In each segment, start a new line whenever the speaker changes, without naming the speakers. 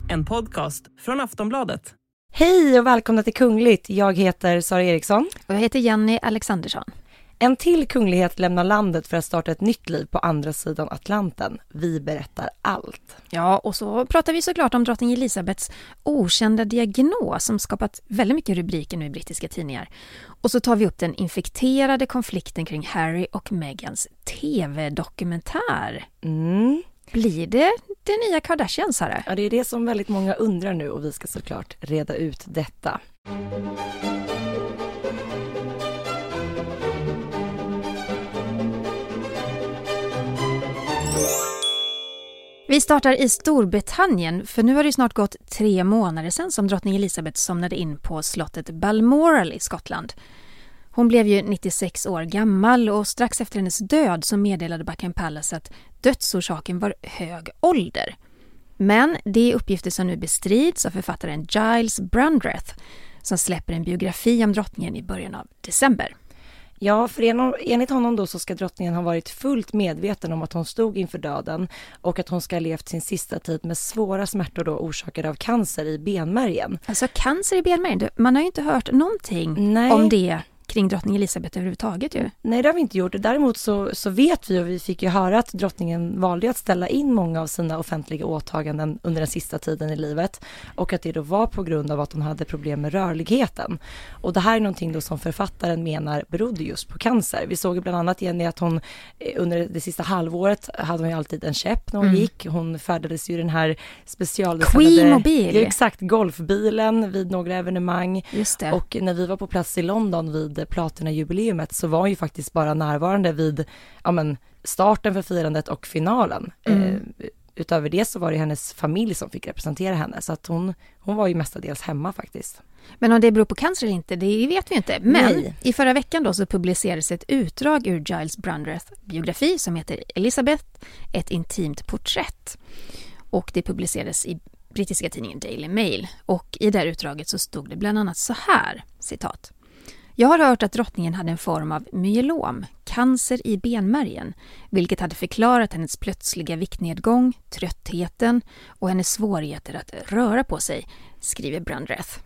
En podcast från Aftonbladet.
Hej och välkomna till Kungligt. Jag heter Sara Eriksson.
Och jag heter Jenny Alexandersson.
En till kunglighet lämnar landet för att starta ett nytt liv på andra sidan Atlanten. Vi berättar allt.
Ja, och så pratar vi såklart om drottning Elizabeths okända diagnos som skapat väldigt mycket rubriker nu i brittiska tidningar. Och så tar vi upp den infekterade konflikten kring Harry och Meghans tv-dokumentär. Blir det nya Kardashian, Sara?
Ja, det är det som väldigt många undrar nu och vi ska såklart reda ut detta.
Vi startar i Storbritannien, för nu har det snart gått 3 månader sedan som drottning Elizabeth somnade in på slottet Balmoral i Skottland. Hon blev ju 96 år gammal och strax efter hennes död så meddelade Buckingham Palace att dödsorsaken var hög ålder. Men det är uppgifter som nu bestrids av författaren Giles Brandreth som släpper en biografi om drottningen i början av december.
Ja, för enligt honom då så ska drottningen ha varit fullt medveten om att hon stod inför döden och att hon ska ha levt sin sista tid med svåra smärtor då orsakade av cancer i benmärgen.
Alltså cancer i benmärgen, man har ju inte hört någonting om det kring drottning Elizabeth överhuvudtaget ju.
Nej, det har vi inte gjort. Däremot så vet vi och vi fick ju höra att drottningen valde att ställa in många av sina offentliga åtaganden under den sista tiden i livet och att det då var på grund av att hon hade problem med rörligheten. Och det här är någonting då som författaren menar berodde just på cancer. Vi såg bland annat igen att hon under det sista halvåret hade hon ju alltid en käpp när hon gick. Hon färdades ju den här
Queen-mobil.
Ja, exakt, golfbilen vid några evenemang.
Just det.
Och när vi var på plats i London vid Platina-jubileumet så var hon ju faktiskt bara närvarande vid starten för firandet och finalen. Utöver det så var det hennes familj som fick representera henne. Så att hon var ju mestadels hemma faktiskt.
Men om det beror på cancer eller inte, det vet vi inte. Men i förra veckan då så publicerades ett utdrag ur Giles Brandreths biografi som heter Elizabeth, ett intimt porträtt. Och det publicerades i brittiska tidningen Daily Mail. Och i det här utdraget så stod det bland annat så här, citat. Jag har hört att drottningen hade en form av myelom, cancer i benmärgen, vilket hade förklarat hennes plötsliga viktnedgång, tröttheten och hennes svårigheter att röra på sig, skriver Brandreth.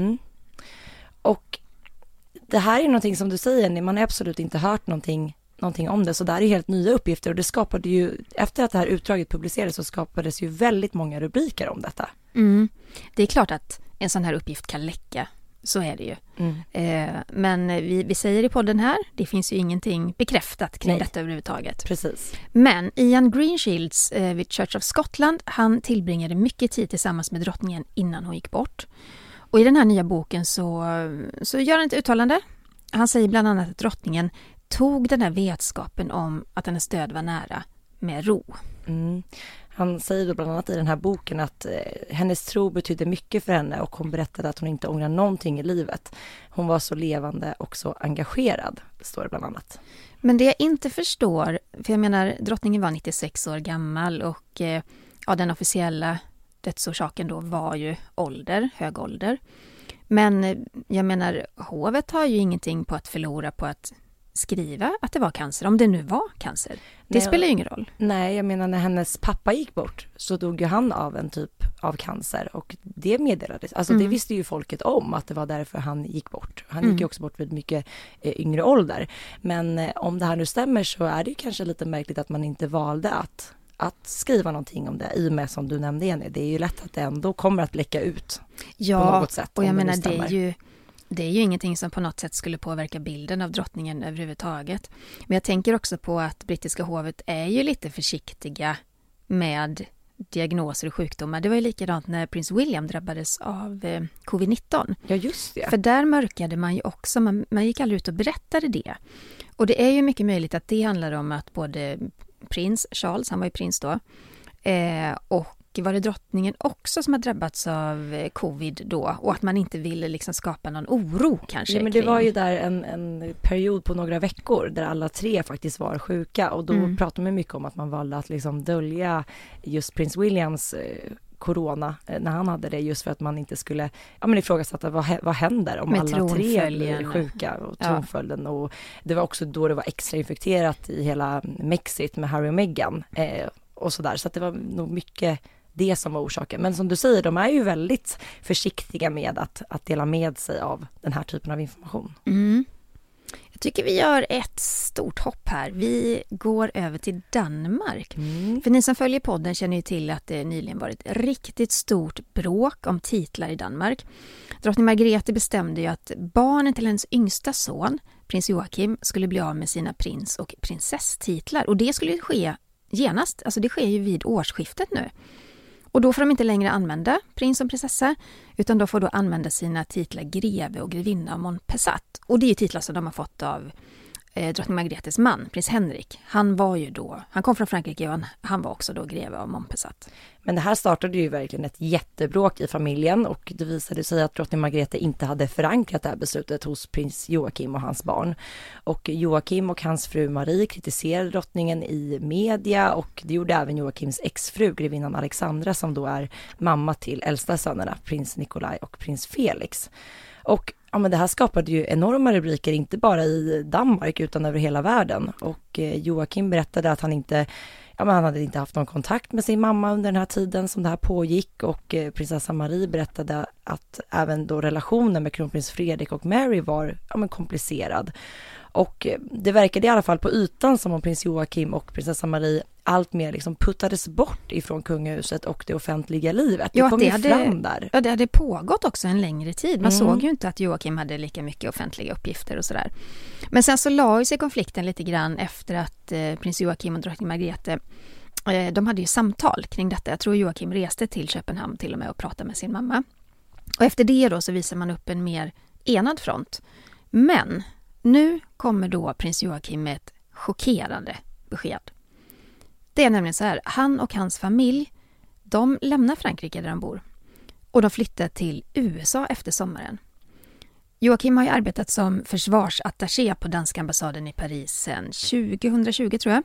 Och det här är någonting som du säger, man har absolut inte hört någonting om det, så det här är helt nya uppgifter och det skapade ju, efter att det här utdraget publicerades så skapades ju väldigt många rubriker om detta.
Det är klart att en sån här uppgift kan läcka. Så är det ju. Men vi säger i podden här, det finns ju ingenting bekräftat kring detta överhuvudtaget.
Precis.
Men Ian Greenshields vid Church of Scotland, han tillbringade mycket tid tillsammans med drottningen innan hon gick bort. Och i den här nya boken så gör han ett uttalande. Han säger bland annat att drottningen tog den här vetskapen om att hennes död var nära med ro.
Han säger då bland annat i den här boken att hennes tro betydde mycket för henne och hon berättade att hon inte ångrar någonting i livet. Hon var så levande och så engagerad, står det bland annat.
Men det jag inte förstår, för jag menar drottningen var 96 år gammal och den officiella dödsorsaken då var ju hög ålder. Men jag menar, hovet har ju ingenting på att förlora på att skriva att det var cancer, om det nu var cancer. Det spelar ju ingen roll. Nej,
jag menar när hennes pappa gick bort så dog ju han av en typ av cancer och det meddelades. Alltså det visste ju folket om att det var därför han gick bort. Han gick ju också bort vid mycket yngre ålder. Men om det här nu stämmer så är det ju kanske lite märkligt att man inte valde att skriva någonting om det i och med som du nämnde, Jenny. Det är ju lätt att det ändå kommer att läcka ut på något sätt.
Ja, och jag menar det är ju ingenting som på något sätt skulle påverka bilden av drottningen överhuvudtaget. Men jag tänker också på att brittiska hovet är ju lite försiktiga med diagnoser och sjukdomar. Det var ju likadant när prins William drabbades av covid-19.
Ja, just det.
För där mörkade man ju också, man gick aldrig ut och berättade det. Och det är ju mycket möjligt att det handlar om att både prins Charles, han var ju prins då, och var det drottningen också som har drabbats av covid då och att man inte ville liksom skapa någon oro kanske?
Ja, men det var ju där en period på några veckor där alla 3 faktiskt var sjuka och då pratade man mycket om att man valde att liksom dölja just prins Williams corona när han hade det, just för att man inte skulle ifrågasätta vad händer om alla 3 blir sjuka och tronföljden. Och det var också då det var extra infekterat i hela Mexit med Harry och Meghan och sådär, så att det var nog mycket det som var orsaken. Men som du säger, de är ju väldigt försiktiga med att dela med sig av den här typen av information.
Jag tycker vi gör ett stort hopp här. Vi går över till Danmark. För ni som följer podden känner ju till att det nyligen varit ett riktigt stort bråk om titlar i Danmark. Drottning Margrethe bestämde ju att barnen till hennes yngsta son, prins Joachim, skulle bli av med sina prins- och prinsesstitlar. Och det skulle ske genast, alltså det sker ju vid årsskiftet nu. Och då får de inte längre använda prins och prinsessa, utan då får då använda sina titlar greve och grevinna av Montpessat. Och det är ju titlar som de har fått av drottning Margrethes man, prins Henrik. Han kom från Frankrike och han var också då greve av Montpessat.
Men det här startade ju verkligen ett jättebråk i familjen och det visade sig att drottning Margrethe inte hade förankrat det här beslutet hos prins Joachim och hans barn. Och Joachim och hans fru Marie kritiserade drottningen i media och det gjorde även Joachims exfru, grevinnan Alexandra, som då är mamma till äldsta sönerna, prins Nikolaj och prins Felix. Och ja, men det här skapade ju enorma rubriker, inte bara i Danmark utan över hela världen. Och Joachim berättade att han hade inte haft någon kontakt med sin mamma under den här tiden som det här pågick. Och prinsessa Marie berättade att även då relationen med kronprins Fredrik och Mary var komplicerad. Och det verkade i alla fall på ytan som om prins Joachim och prinsessa Marie allt mer liksom puttades bort ifrån kungahuset och det offentliga livet. Det kom ju fram där.
Ja, det hade pågått också en längre tid. Man såg ju inte att Joachim hade lika mycket offentliga uppgifter och sådär. Men sen så la ju sig konflikten lite grann efter att prins Joachim och drottning Margrethe de hade ju samtal kring detta. Jag tror Joachim reste till Köpenhamn till och med och pratade med sin mamma. Och efter det då så visar man upp en mer enad front. Men nu kommer då prins Joachim med ett chockerande besked. Det är nämligen så här, han och hans familj, de lämnar Frankrike där de bor och de flyttar till USA efter sommaren. Joachim har ju arbetat som försvarsattaché på danska ambassaden i Paris sedan 2020 tror jag.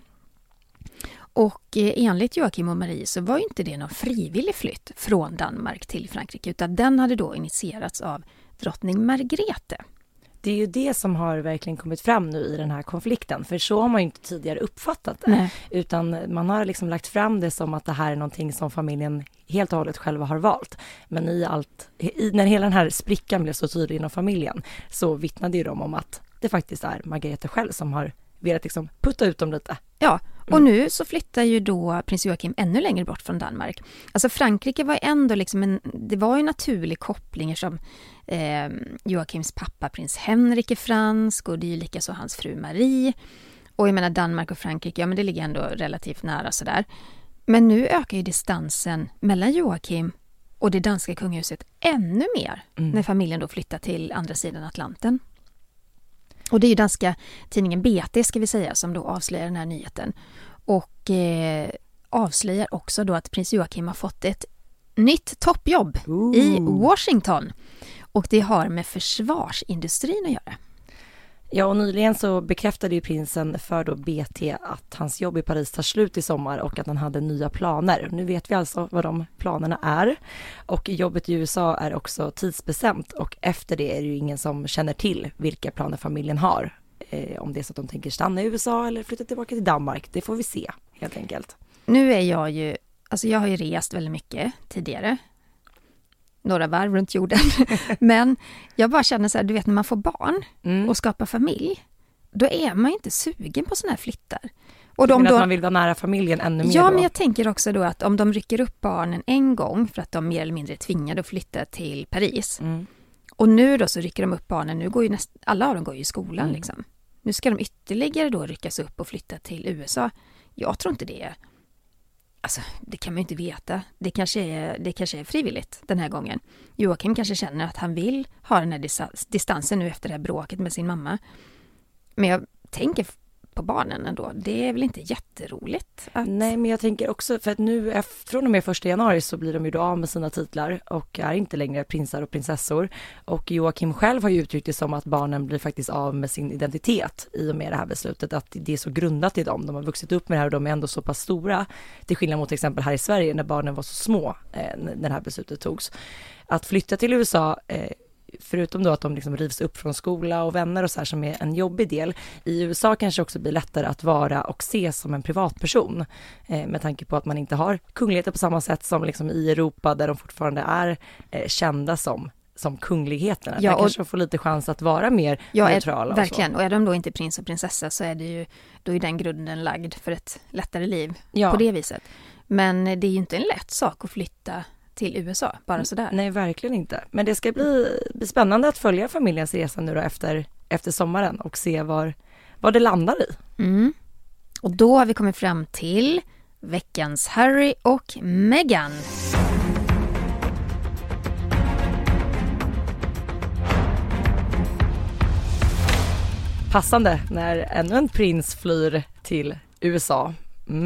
Och enligt Joachim och Marie så var ju inte det någon frivillig flytt från Danmark till Frankrike utan den hade då initierats av drottning Margrethe.
Det är ju det som har verkligen kommit fram nu i den här konflikten. För så har man ju inte tidigare uppfattat det.
Nej.
Utan man har liksom lagt fram det som att det här är någonting som familjen helt och hållet själva har valt. Men när hela den här sprickan blev så tydlig inom familjen så vittnade ju de om att det faktiskt är Margrethe själv som har velat liksom putta ut dem lite.
Ja, och nu så flyttar ju då prins Joachim ännu längre bort från Danmark. Alltså Frankrike var ändå liksom det var ju naturlig koppling som Joachims pappa prins Henrik är fransk och det är ju lika så hans fru Marie. Och jag menar Danmark och Frankrike, ja men det ligger ändå relativt nära sådär. Men nu ökar ju distansen mellan Joachim och det danska kungahuset ännu mer när familjen då flyttar till andra sidan Atlanten. Och det är ju danska tidningen BT ska vi säga som då avslöjar den här nyheten. Och avslöjar också då att prins Joachim har fått ett nytt toppjobb i Washington. Och det har med försvarsindustrin att göra.
Ja, och nyligen så bekräftade ju prinsen för då BT att hans jobb i Paris tar slut i sommar och att han hade nya planer. Nu vet vi alltså vad de planerna är. Och jobbet i USA är också tidsbestämt och efter det är det ju ingen som känner till vilka planer familjen har. Om det är så att de tänker stanna i USA eller flytta tillbaka till Danmark, det får vi se helt enkelt.
Nu är jag har ju rest väldigt mycket tidigare. Några varv runt jorden. Men jag bara känner så här, du vet när man får barn och skapar familj, då är man inte sugen på såna här flyttar. Och
att man vill vara nära familjen ännu mer.
Ja,
då.
Men jag tänker också då att om de rycker upp barnen en gång för att de mer eller mindre är tvingade att flytta till Paris. Och nu då så rycker de upp barnen, nu går ju alla av dem går ju i skolan liksom. Nu ska de ytterligare då ryckas upp och flytta till USA. Jag tror inte det är. Alltså, det kan man ju inte veta. Det kanske är frivilligt den här gången. Joachim kanske känner att han vill ha den här distansen nu efter det här bråket med sin mamma. Men jag tänker på barnen ändå. Det är väl inte jätteroligt?
Nej, men jag tänker också, för att nu från och med 1 januari så blir de ju då av med sina titlar och är inte längre prinsar och prinsessor. Och Joachim själv har ju uttryckt det som att barnen blir faktiskt av med sin identitet i och med det här beslutet. Att det är så grundat i dem. De har vuxit upp med det här och de är ändå så pass stora. Till skillnad mot till exempel här i Sverige när barnen var så små när det här beslutet togs. Att flytta till USA förutom då att de liksom rivs upp från skola och vänner och så här som är en jobbig del, i USA kanske också blir lättare att vara och ses som en privatperson med tanke på att man inte har kungligheter på samma sätt som liksom i Europa där de fortfarande är kända som kungligheterna. Där kanske de får lite chans att vara mer neutrala.
Verkligen, och är de då inte prins och prinsessa så är det ju, då är den grunden lagd för ett lättare liv på det viset. Men det är ju inte en lätt sak att flytta till USA, bara sådär. Nej,
verkligen inte. Men det ska bli spännande att följa familjens resa nu då efter sommaren och se vad det landar i.
Mm. Och då har vi kommit fram till veckans Harry och Meghan.
Passande när ännu en prins flyr till USA.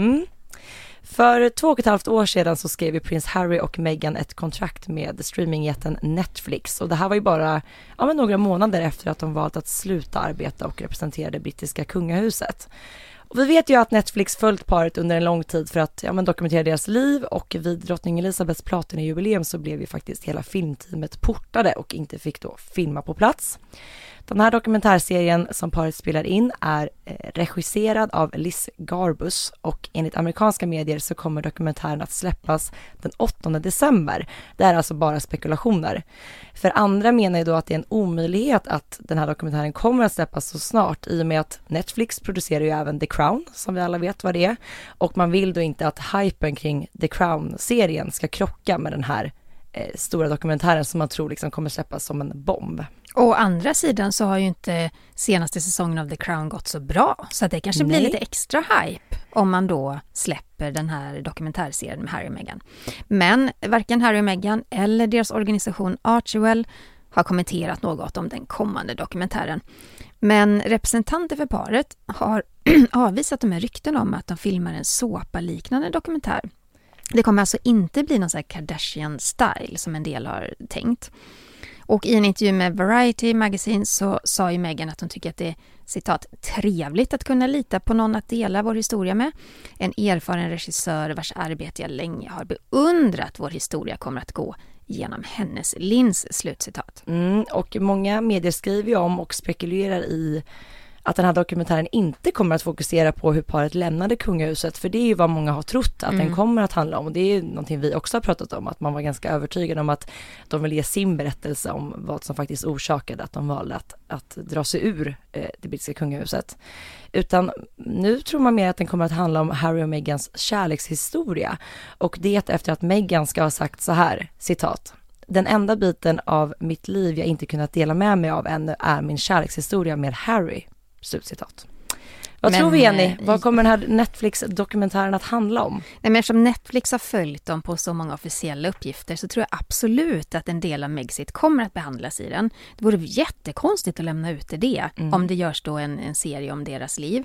För 2,5 år sedan så skrev ju prins Harry och Meghan ett kontrakt med streamingjätten Netflix. Och det här var ju bara några månader efter att de valt att sluta arbeta och representera det brittiska kungahuset. Och vi vet ju att Netflix följt paret under en lång tid för att dokumentera deras liv, och vid drottning Elizabeths platinajubileum så blev ju faktiskt hela filmteamet portade och inte fick då filma på plats. Den här dokumentärserien som paret spelar in är regisserad av Liz Garbus, och enligt amerikanska medier så kommer dokumentären att släppas den 8 december. Det är alltså bara spekulationer. För andra menar ju då att det är en omöjlighet att den här dokumentären kommer att släppas så snart, i och med att Netflix producerar ju även The Crown, som vi alla vet vad det är. Och man vill då inte att hypen kring The Crown-serien ska krocka med den här stora dokumentären som man tror liksom kommer släppas som en bomb.
Å andra sidan så har ju inte senaste säsongen av The Crown gått så bra, så att det kanske blir lite extra hype om man då släpper den här dokumentärserien med Harry och Meghan. Men varken Harry och Meghan eller deras organisation Archewell har kommenterat något om den kommande dokumentären. Men representanter för paret har avvisat de här rykten om att de filmar en såpa-liknande dokumentär. Det kommer alltså inte bli någon sån här Kardashian-style som en del har tänkt. Och i en intervju med Variety Magazine så sa ju Meghan att hon tycker att det är, citat, trevligt att kunna lita på någon att dela vår historia med. En erfaren regissör vars arbete jag länge har beundrat vår historia kommer att gå genom hennes lins, slutcitat.
Och många medier skriver ju om och spekulerar i att den här dokumentären inte kommer att fokusera på hur paret lämnade kungahuset, för det är ju vad många har trott att den kommer att handla om, och det är ju någonting vi också har pratat om, att man var ganska övertygad om att de vill ge sin berättelse om vad som faktiskt orsakade att de valde att dra sig ur det brittiska kungahuset. Utan nu tror man mer att den kommer att handla om Harry och Meghans kärlekshistoria, och det efter att Meghan ska ha sagt så här, citat: den enda biten av mitt liv jag inte kunnat dela med mig av ännu är min kärlekshistoria med Harry. Slutcitat. Vad tror vi, Jenny? Vad kommer den här Netflix-dokumentären att handla om?
Nej, men eftersom Netflix har följt dem på så många officiella uppgifter så tror jag absolut att en del av Megxit kommer att behandlas i den. Det vore jättekonstigt att lämna ut det om det görs då en serie om deras liv.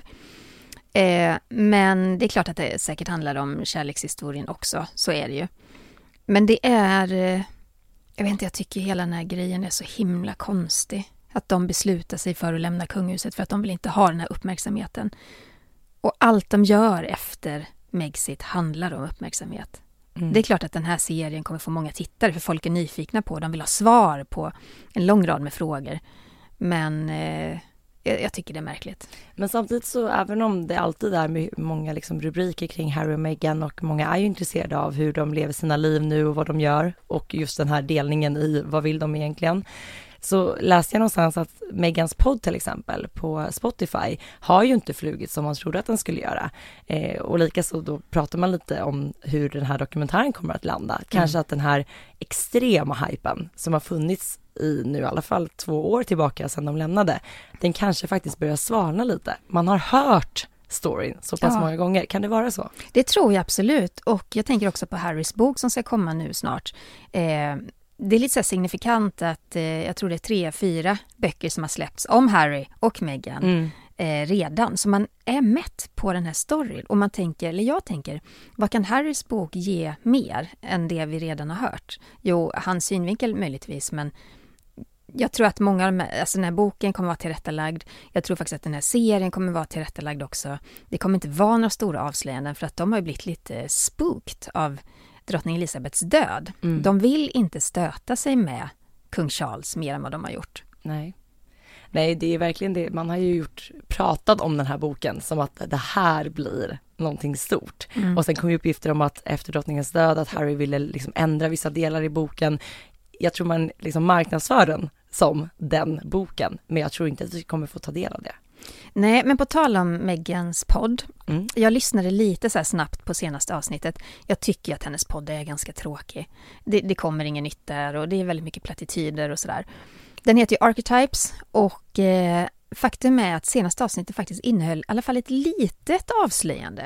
Men det är klart att det säkert handlar om kärlekshistorien också, så är det ju. Men det är, jag vet inte, jag tycker hela den här grejen är så himla konstig. Att de beslutar sig för att lämna kungahuset för att de vill inte ha den här uppmärksamheten. Och allt de gör efter Megxit handlar om uppmärksamhet. Det är klart att den här serien kommer få många tittare, för folk är nyfikna på, de vill ha svar på en lång rad med frågor. Men jag tycker det är märkligt.
Men samtidigt så, även om det alltid är många liksom rubriker kring Harry och Meghan, och många är ju intresserade av hur de lever sina liv nu och vad de gör, och just den här delningen i vad vill de egentligen, så läste jag någonstans att Meghans podd till exempel på Spotify har ju inte flugit som man trodde att den skulle göra. Och likaså då pratar man lite om hur den här dokumentären kommer att landa. Kanske att den här extrema hypen som har funnits i nu i alla fall 2 år tillbaka sedan de lämnade, den kanske faktiskt börjar svalna lite. Man har hört storyn så pass många gånger. Kan det vara så?
Det tror jag absolut. Och jag tänker också på Harrys bok som ska komma nu snart. Det är lite så signifikant att jag tror det är 3-4 böcker som har släppts om Harry och Meghan redan. Så man är mätt på den här storyn. Och man tänker, eller jag tänker, vad kan Harrys bok ge mer än det vi redan har hört? Jo, hans synvinkel möjligtvis, men jag tror att många av den här boken kommer vara tillrättalagd. Jag tror faktiskt att den här serien kommer vara tillrättalagd också. Det kommer inte vara några stora avslöjanden, för att de har ju blivit lite spooked av drottning Elizabeths död. De vill inte stöta sig med kung Charles mer än vad de har gjort.
Nej, det är verkligen det. Man har ju pratat om den här boken som att det här blir någonting stort. Och sen kom ju uppgifter om att efter drottningens död att Harry ville liksom ändra vissa delar i boken. Jag tror man liksom marknadsför den som den boken, men jag tror inte att vi kommer få ta del av det.
Nej, men på tal om Meghans podd. Jag lyssnade lite så här snabbt på senaste avsnittet. Jag tycker att hennes podd är ganska tråkig. Det kommer ingen nytt där och det är väldigt mycket plattityder och sådär. Den heter ju Archetypes och faktum är att senaste avsnittet faktiskt innehöll i alla fall ett litet avslöjande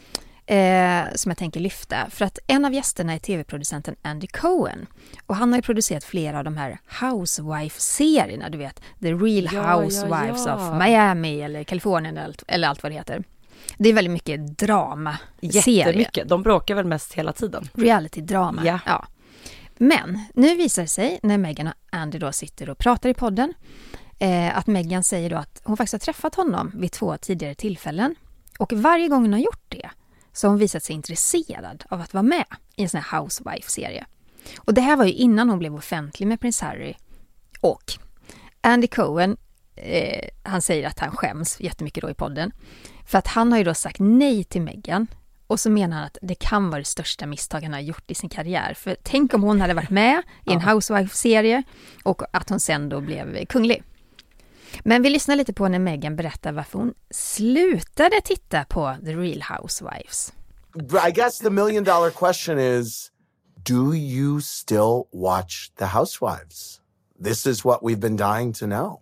som jag tänker lyfta. För att en av gästerna är tv-producenten Andy Cohen. Och han har ju producerat flera av de här Housewife-serierna, du vet. The Real Housewives of Miami eller Kalifornien eller allt vad det heter. Det är väldigt mycket drama-serier.
Jättemycket. De bråkar väl mest hela tiden.
Reality-drama, ja. Men nu visar det sig när Meghan och Andy då sitter och pratar i podden att Meghan säger då att hon faktiskt har träffat honom vid 2 tidigare tillfällen. Och varje gång hon har gjort det så har hon visat sig intresserad av att vara med i en sån här Housewife-serie. Och det här var ju innan hon blev offentlig med prins Harry. Och Andy Cohen, han säger att han skäms jättemycket då i podden. För att han har ju då sagt nej till Meghan. Och så menar han att det kan vara det största misstag han har gjort i sin karriär. För tänk om hon hade varit med i en Housewife-serie och att hon sen då blev kunglig. Men vi lyssnar lite på när Meghan berättar varför hon slutade titta på The Real Housewives.
I guess the $1 million question is, do you still watch The Housewives? This is what we've been dying to know.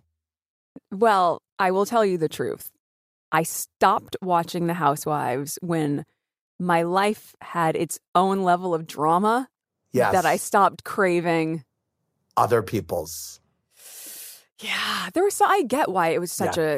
Well, I will tell you the truth. I stopped watching The Housewives when my life had its own level of drama.
Yes.
That I stopped craving
other people's.
Yeah, I get why it was such a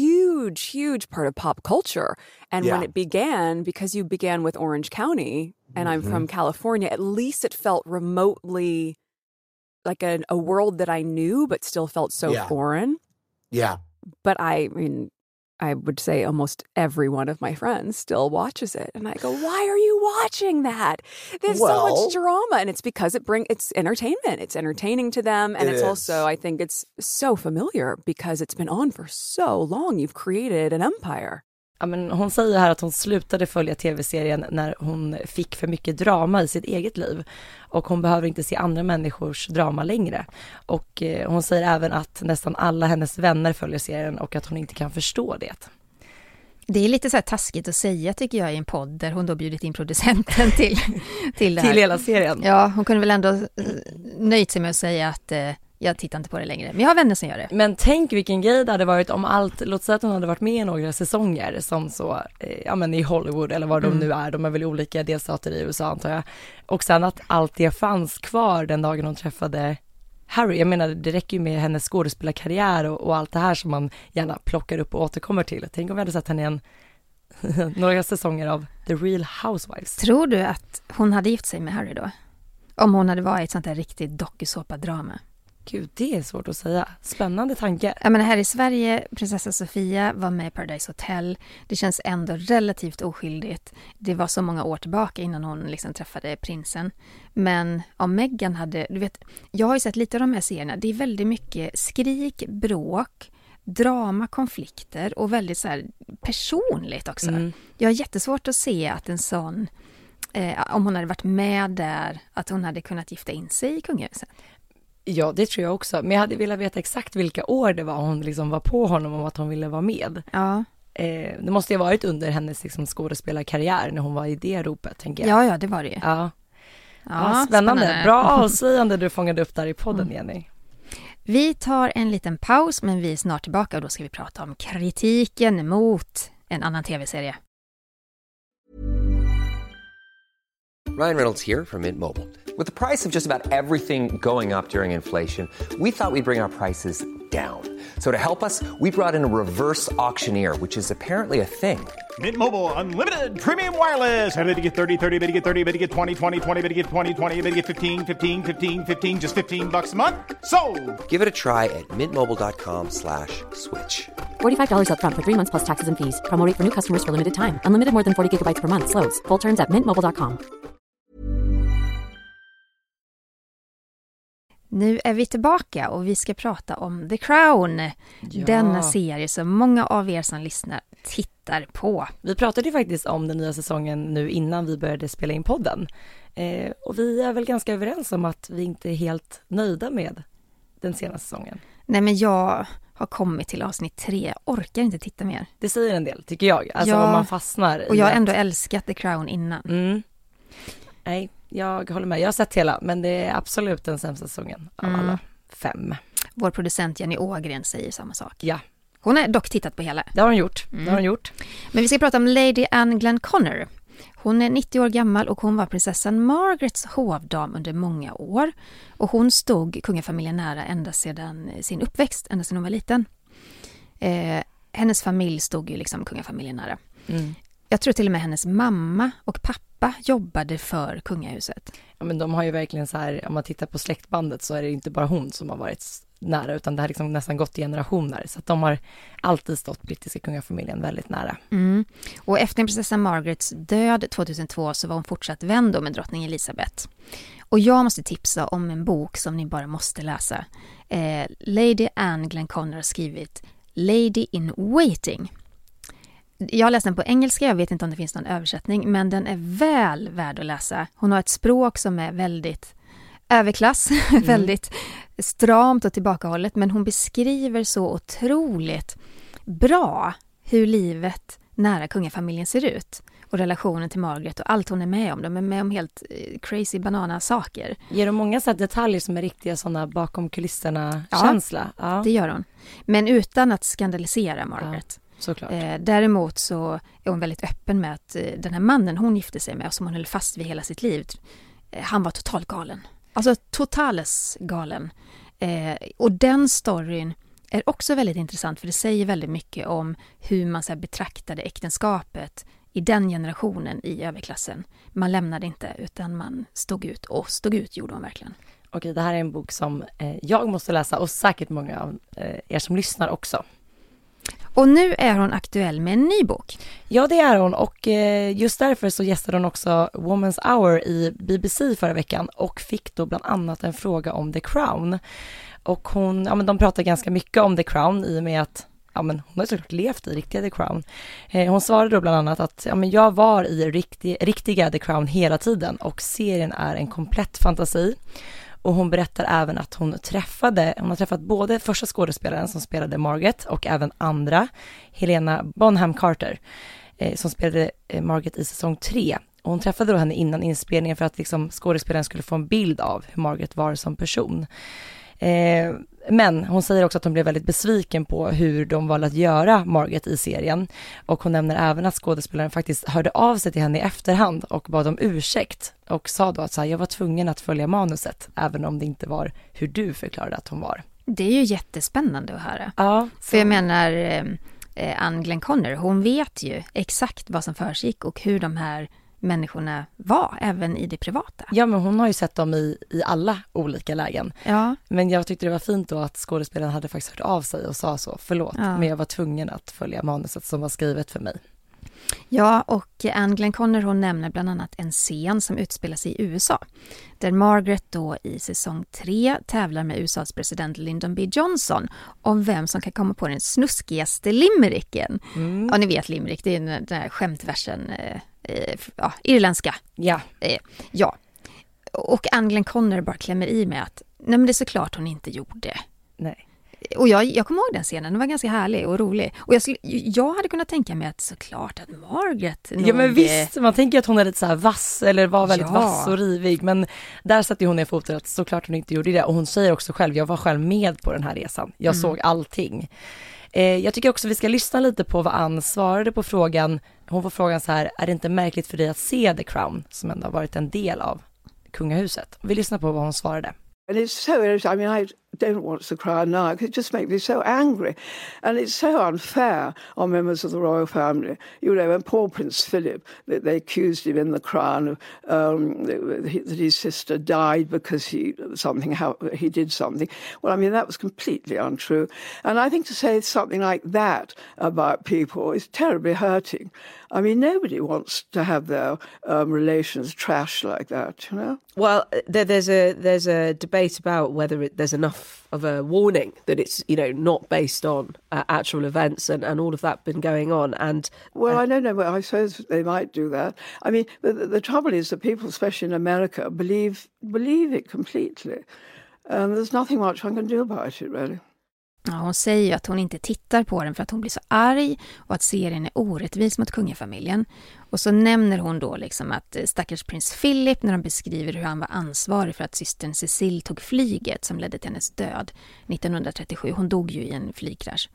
huge part of pop culture. And when it began, because you began with Orange County, and I'm from California, at least it felt remotely like a world that I knew, but still felt so foreign.
Yeah.
But I mean, I would say almost every one of my friends still watches it. And I go, why are you watching that? There's so much drama. And it's because it's entertainment. It's entertaining to them. And it's also, I think it's so familiar because it's been on for so long. You've created an empire.
Ja, men hon säger här att hon slutade följa tv-serien när hon fick för mycket drama i sitt eget liv. Och hon behöver inte se andra människors drama längre. Och hon säger även att nästan alla hennes vänner följer serien och att hon inte kan förstå det.
Det är lite så här taskigt att säga tycker jag i en podd där hon då bjudit in producenten till det här.
Till hela serien.
Ja, hon kunde väl ändå nöjt sig med att säga att jag tittar inte på det längre. Men jag har vänner som gör det.
Men tänk vilken grej det hade varit om allt, låt säga att hon hade varit med i några säsonger som så, ja men i Hollywood eller vad de nu är, de är väl olika delstater i USA antar jag. Och sen att allt det fanns kvar den dagen hon träffade Harry. Jag menar, det räcker ju med hennes skådespelarkarriär och allt det här som man gärna plockar upp och återkommer till. Tänk om vi hade sett henne några säsonger av The Real Housewives.
Tror du att hon hade gift sig med Harry då? Om hon hade varit ett sånt där riktigt dokusåpa-drama?
Gud, det är svårt att säga. Spännande tanke.
Jag menar, här i Sverige, prinsessa Sofia var med i Paradise Hotel. Det känns ändå relativt oskyldigt. Det var så många år tillbaka innan hon liksom träffade prinsen. Men om Meghan hade, du vet, jag har ju sett lite av de här serierna. Det är väldigt mycket skrik, bråk, drama, konflikter och väldigt så här personligt också. Jag har jättesvårt att se att en sån, om hon hade varit med där, att hon hade kunnat gifta in sig i kungahuset.
Ja, det tror jag också. Men jag hade velat veta exakt vilka år det var hon liksom var på honom om att hon ville vara med.
Ja.
Det måste ju ha varit under hennes liksom skådespelarkarriär när hon var i det ropet, tänker jag.
Ja, det var det ju.
Ja, spännande. Bra avslöjande du fångade upp där i podden, Jenny.
Vi tar en liten paus, men vi är snart tillbaka och då ska vi prata om kritiken mot en annan tv-serie.
Ryan Reynolds here from Mint Mobile. With the price of just about everything going up during inflation, we thought we'd bring our prices down. So to help us, we brought in a reverse auctioneer, which is apparently a thing.
Mint Mobile Unlimited Premium Wireless. How to get 30, 30, bit to get 30, bit to get 20, 20, 20, bit to get 20, 20, bit to get 15, 15, 15, 15, just $15 a month? Sold!
Give it a try at mintmobile.com/switch.
$45 up front for 3 months plus taxes and fees. Promo rate for new customers for limited time. Unlimited more than 40 gigabytes per month. Slows full terms at mintmobile.com.
Nu är vi tillbaka och vi ska prata om The Crown. Ja. Denna serie som många av er som lyssnar tittar på.
Vi pratade ju faktiskt om den nya säsongen nu innan vi började spela in podden. Och vi är väl ganska överens om att vi inte är helt nöjda med den senaste säsongen.
Nej, men jag har kommit till avsnitt 3. Jag orkar inte titta mer.
Det säger en del, tycker jag. Alltså om man fastnar.
Och jag har ändå älskat The Crown innan.
Nej, jag håller med. Jag har sett hela, men det är absolut den sämsta säsongen av alla 5.
Vår producent Jenny Ågren säger samma sak.
Ja.
Hon har dock tittat på hela.
Det har hon gjort. Det har hon gjort.
Men vi ska prata om Lady Anne Glenconner. Hon är 90 år gammal och hon var prinsessan Margarets hovdam under många år. Och hon stod kungafamiljen nära ända sedan sin uppväxt, ända sedan hon var liten. Hennes familj stod ju liksom kungafamiljen nära. Jag tror till och med hennes mamma och pappa jobbade för kungahuset.
Ja, men de har ju verkligen så här, om man tittar på släktbandet så är det inte bara hon som har varit nära, utan det har liksom nästan gått generationer. Så att de har alltid stått brittiska kungafamiljen väldigt nära.
Och efter prinsessan Margarets död 2002 så var hon fortsatt vän då med drottning Elizabeth. Och jag måste tipsa om en bok som ni bara måste läsa. Lady Anne Glenconner har skrivit Lady in Waiting. Jag har läst den på engelska, jag vet inte om det finns någon översättning, men den är väl värd att läsa. Hon har ett språk som är väldigt överklass, väldigt stramt och tillbakahållet, men hon beskriver så otroligt bra hur livet nära kungafamiljen ser ut och relationen till Margaret och allt hon är med om. De är med om helt crazy banana saker.
Ger de många så detaljer som är riktiga sådana bakom kulisserna-känsla?
Ja, det gör hon. Men utan att skandalisera Margaret.
Såklart.
Däremot så är hon väldigt öppen med att den här mannen hon gifte sig med och som hon höll fast vid hela sitt liv, han var totalt galen. Alltså totales galen. Och den storyn är också väldigt intressant för det säger väldigt mycket om hur man så här betraktade äktenskapet i den generationen i överklassen. Man lämnade inte utan man stod ut, och stod ut gjorde hon verkligen.
Okej, det här är en bok som jag måste läsa och säkert många av er som lyssnar också.
Och nu är hon aktuell med en ny bok.
Ja, det är hon, och just därför så gästade hon också Woman's Hour i BBC förra veckan och fick då bland annat en fråga om The Crown. Och hon, ja men de pratar ganska mycket om The Crown i och med att ja men hon har såklart levt i riktiga The Crown. Hon svarade då bland annat att ja men jag var i riktiga The Crown hela tiden och serien är en komplett fantasi. Och hon berättar även att hon har träffat både första skådespelaren som spelade Margaret och även andra, Helena Bonham Carter, som spelade Margaret i säsong 3. Och hon träffade då henne innan inspelningen för att liksom skådespelaren skulle få en bild av hur Margaret var som person. Men hon säger också att hon blev väldigt besviken på hur de valde att göra Margaret i serien. Och hon nämner även att skådespelaren faktiskt hörde av sig till henne i efterhand och bad om ursäkt. Och sa då att så här, jag var tvungen att följa manuset även om det inte var hur du förklarade att hon var.
Det är ju jättespännande att höra.
Ja,
för jag menar Anne Glenconner, hon vet ju exakt vad som försiggick och hur de här människorna var, även i det privata.
Ja, men hon har ju sett dem i alla olika lägen.
Ja. Men
jag tyckte det var fint då att skådespelaren hade faktiskt hört av sig och sa så, förlåt, men jag var tvungen att följa manuset som var skrivet för mig.
Ja, och Anne Glenconner hon nämner bland annat en scen som utspelar sig i USA. Där Margaret då i säsong 3 tävlar med USAs president Lyndon B. Johnson om vem som kan komma på den snuskigaste limericken. Ja, ni vet limerick, det är den där skämtversen, irländska.
Ja.
Ja. Och Anne Glenconner bara klämmer i med att nej men det är såklart hon inte gjorde.
Nej.
Och jag kommer ihåg den scenen, den var ganska härlig och rolig. Och jag hade kunnat tänka mig att såklart att Margaret nog...
Ja men visst, man tänker att hon är lite så här vass eller var väldigt vass och rivig. Men där satte hon ner foten att såklart hon inte gjorde det. Och hon säger också själv, jag var själv med på den här resan. Jag såg allting. Jag tycker också vi ska lyssna lite på vad Anne svarade på frågan. Hon får frågan så här, är det inte märkligt för dig att se The Crown som ändå har varit en del av kungahuset? Vi lyssnar på vad hon svarade.
And it's so, I mean, I don't watch The Crown now because it just makes me so angry. And it's so unfair on members of the royal family. You know, when poor Prince Philip, they accused him in The Crown that his sister died because he did something. Well, I mean, that was completely untrue. And I think to say something like that about people is terribly hurting. I mean, nobody wants to have their relations trashed like that, you know?
Well, there's a debate about whether there's enough of a warning that it's, you know, not based on actual events and all of that been going on. And
well, I don't know, but I suppose they might do that. I mean, the trouble is that people, especially in America, believe it completely. And there's nothing much one can do about it, really.
Ja, hon säger ju att hon inte tittar på den för att hon blir så arg och att serien är orättvis mot kungafamiljen. Och så nämner hon då liksom att stackars prins Philip, när de beskriver hur han var ansvarig för att systern Cecile tog flyget som ledde till hennes död 1937. Hon dog ju i en flygkrasch.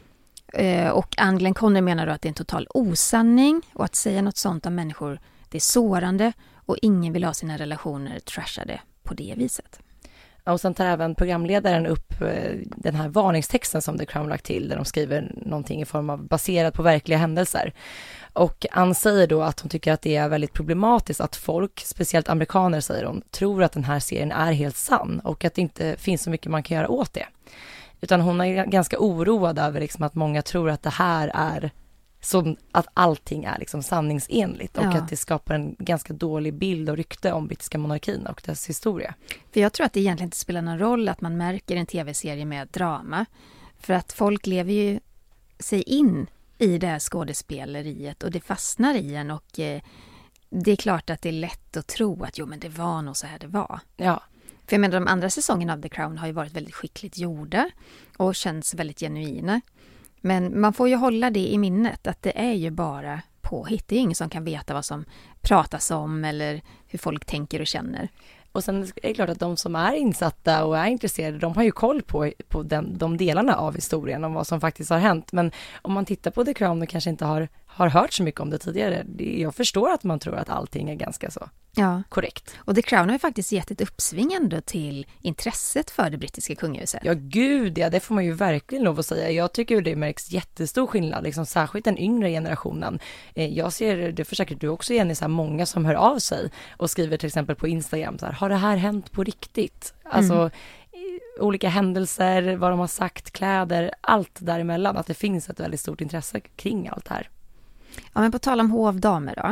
Och Anne Glenconner menar då att det är en total osanning och att säga något sånt om människor, det är sårande och ingen vill ha sina relationer trashade på det viset.
Och sen tar även programledaren upp den här varningstexten som The Crown lagt till, där de skriver någonting i form av baserat på verkliga händelser. Och Ann säger då att hon tycker att det är väldigt problematiskt att folk, speciellt amerikaner säger hon, tror att den här serien är helt sann och att det inte finns så mycket man kan göra åt det. Utan hon är ganska oroad över liksom att många tror att det här är som att allting är liksom sanningsenligt och att det skapar en ganska dålig bild och rykte om brittiska monarkin och dess historia.
För jag tror att det egentligen inte spelar någon roll att man märker en tv-serie med drama. För att folk lever ju sig in i det här skådespeleriet och det fastnar i en och det är klart att det är lätt att tro att men det var nog så här det var.
Ja.
För jag menar, de andra säsongerna av The Crown har ju varit väldigt skickligt gjorda och känns väldigt genuina. Men man får ju hålla det i minnet att det är ju bara påhitt. Det är ingen som kan veta vad som pratas om eller hur folk tänker och känner.
Och sen är det klart att de som är insatta och är intresserade, de har ju koll på de delarna av historien om vad som faktiskt har hänt. Men om man tittar på The Crown och kanske inte har hört så mycket om det tidigare, jag förstår att man tror att allting är ganska så korrekt.
Och The Crown har ju faktiskt gett ett uppsving ändå till intresset för det brittiska kungahuset.
Ja, gud, ja, det får man ju verkligen lov att säga. Jag tycker det märks jättestor skillnad, liksom, särskilt den yngre generationen. Jag ser, det försöker du också igen, så här många som hör av sig och skriver till exempel på Instagram så här, har det här hänt på riktigt? Alltså olika händelser, vad de har sagt, kläder, allt däremellan, att det finns ett väldigt stort intresse kring allt det här.
Ja, men på tal om hovdamer då.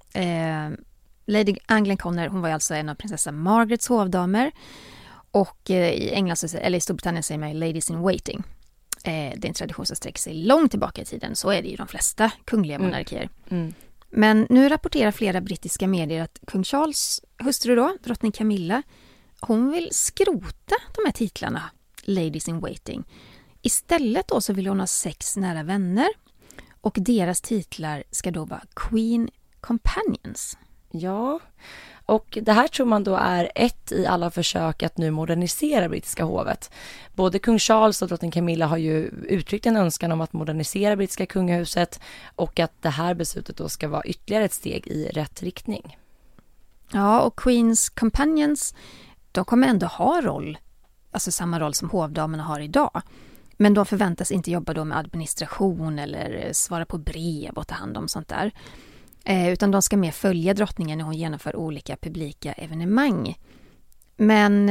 Lady Anne Glenconner, hon var alltså en av prinsessa Margarets hovdamer. Och i England, eller i Storbritannien säger man ladies in waiting. Det är en tradition som sträcker sig långt tillbaka i tiden. Så är det ju de flesta kungliga monarkier. Men nu rapporterar flera brittiska medier att kung Charles hustru då, drottning Camilla, hon vill skrota de här titlarna, ladies in waiting. Istället då så vill hon ha 6 nära vänner. Och deras titlar ska då vara Queen Companions.
Ja, och det här tror man då är ett i alla försök att nu modernisera brittiska hovet. Både kung Charles och drottning Camilla har ju uttryckt en önskan om att modernisera brittiska kungahuset och att det här beslutet då ska vara ytterligare ett steg i rätt riktning.
Ja, och Queens Companions, de kommer ändå ha roll, alltså samma roll som hovdamerna har idag. Men de förväntas inte jobba då med administration eller svara på brev och ta hand om sånt där. Utan de ska mer följa drottningen när hon genomför olika publika evenemang. Men